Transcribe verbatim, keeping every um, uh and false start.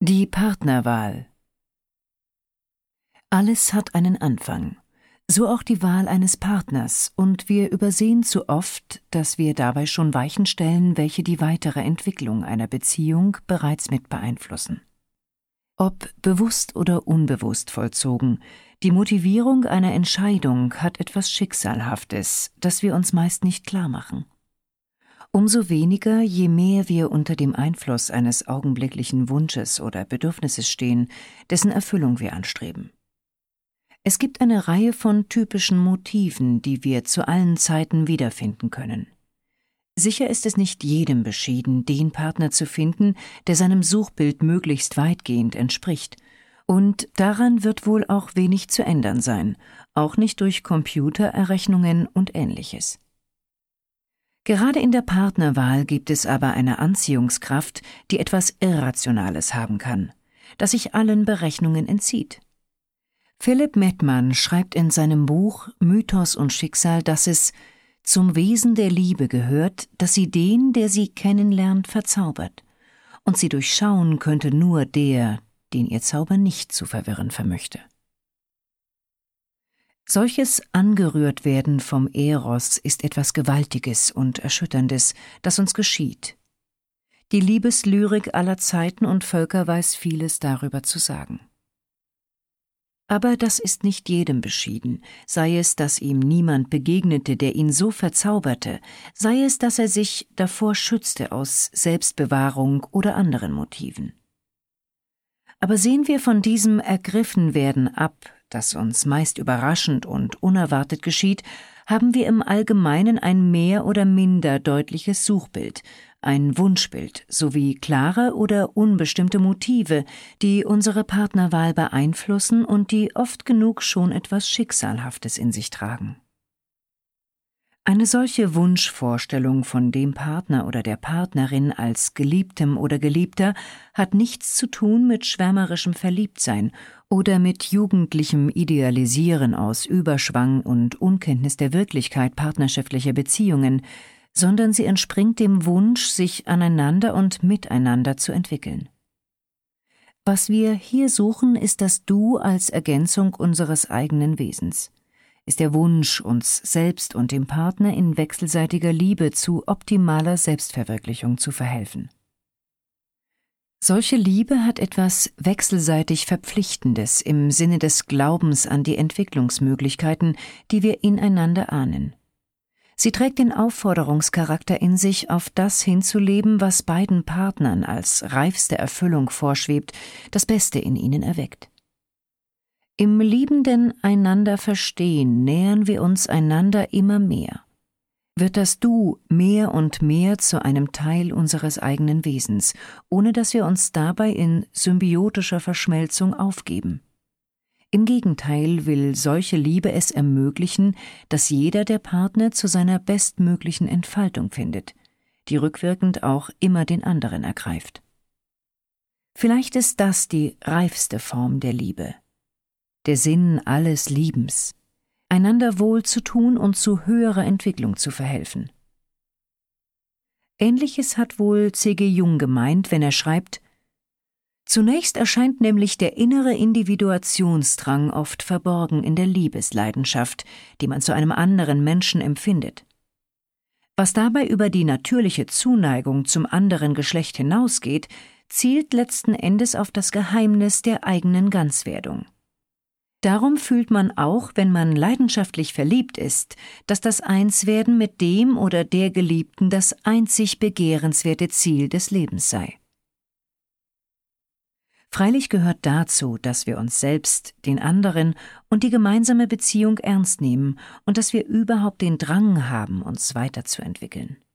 Die Partnerwahl. Alles hat einen Anfang, so auch die Wahl eines Partners, und wir übersehen zu oft, dass wir dabei schon Weichen stellen, welche die weitere Entwicklung einer Beziehung bereits mit beeinflussen. Ob bewusst oder unbewusst vollzogen, die Motivierung einer Entscheidung hat etwas Schicksalhaftes, das wir uns meist nicht klar machen. Umso weniger, je mehr wir unter dem Einfluss eines augenblicklichen Wunsches oder Bedürfnisses stehen, dessen Erfüllung wir anstreben. Es gibt eine Reihe von typischen Motiven, die wir zu allen Zeiten wiederfinden können. Sicher ist es nicht jedem beschieden, den Partner zu finden, der seinem Suchbild möglichst weitgehend entspricht, und daran wird wohl auch wenig zu ändern sein, auch nicht durch Computererrechnungen und Ähnliches. Gerade in der Partnerwahl gibt es aber eine Anziehungskraft, die etwas Irrationales haben kann, das sich allen Berechnungen entzieht. Philipp Mettmann schreibt in seinem Buch Mythos und Schicksal, dass es zum Wesen der Liebe gehört, dass sie den, der sie kennenlernt, verzaubert, und sie durchschauen könnte nur der, den ihr Zauber nicht zu verwirren vermöchte. Solches Angerührtwerden vom Eros ist etwas Gewaltiges und Erschütterndes, das uns geschieht. Die Liebeslyrik aller Zeiten und Völker weiß vieles darüber zu sagen. Aber das ist nicht jedem beschieden, sei es, dass ihm niemand begegnete, der ihn so verzauberte, sei es, dass er sich davor schützte aus Selbstbewahrung oder anderen Motiven. Aber sehen wir von diesem Ergriffenwerden ab, das uns meist überraschend und unerwartet geschieht, haben wir im Allgemeinen ein mehr oder minder deutliches Suchbild, ein Wunschbild sowie klare oder unbestimmte Motive, die unsere Partnerwahl beeinflussen und die oft genug schon etwas Schicksalhaftes in sich tragen. Eine solche Wunschvorstellung von dem Partner oder der Partnerin als Geliebtem oder Geliebter hat nichts zu tun mit schwärmerischem Verliebtsein oder mit jugendlichem Idealisieren aus Überschwang und Unkenntnis der Wirklichkeit partnerschaftlicher Beziehungen, sondern sie entspringt dem Wunsch, sich aneinander und miteinander zu entwickeln. Was wir hier suchen, ist das Du als Ergänzung unseres eigenen Wesens, ist der Wunsch, uns selbst und dem Partner in wechselseitiger Liebe zu optimaler Selbstverwirklichung zu verhelfen. Solche Liebe hat etwas wechselseitig Verpflichtendes im Sinne des Glaubens an die Entwicklungsmöglichkeiten, die wir ineinander ahnen. Sie trägt den Aufforderungscharakter in sich, auf das hinzuleben, was beiden Partnern als reifste Erfüllung vorschwebt, das Beste in ihnen erweckt. Im liebenden einander verstehen nähern wir uns einander immer mehr. Wird das Du mehr und mehr zu einem Teil unseres eigenen Wesens, ohne dass wir uns dabei in symbiotischer Verschmelzung aufgeben. Im Gegenteil will solche Liebe es ermöglichen, dass jeder der Partner zu seiner bestmöglichen Entfaltung findet, die rückwirkend auch immer den anderen ergreift. Vielleicht ist das die reifste Form der Liebe, der Sinn alles Liebens, einander wohl zu tun und zu höherer Entwicklung zu verhelfen. Ähnliches hat wohl C G Jung gemeint, wenn er schreibt: Zunächst erscheint nämlich der innere Individuationsdrang oft verborgen in der Liebesleidenschaft, die man zu einem anderen Menschen empfindet. Was dabei über die natürliche Zuneigung zum anderen Geschlecht hinausgeht, zielt letzten Endes auf das Geheimnis der eigenen Ganzwerdung. Darum fühlt man auch, wenn man leidenschaftlich verliebt ist, dass das Einswerden mit dem oder der Geliebten das einzig begehrenswerte Ziel des Lebens sei. Freilich gehört dazu, dass wir uns selbst, den anderen und die gemeinsame Beziehung ernst nehmen und dass wir überhaupt den Drang haben, uns weiterzuentwickeln.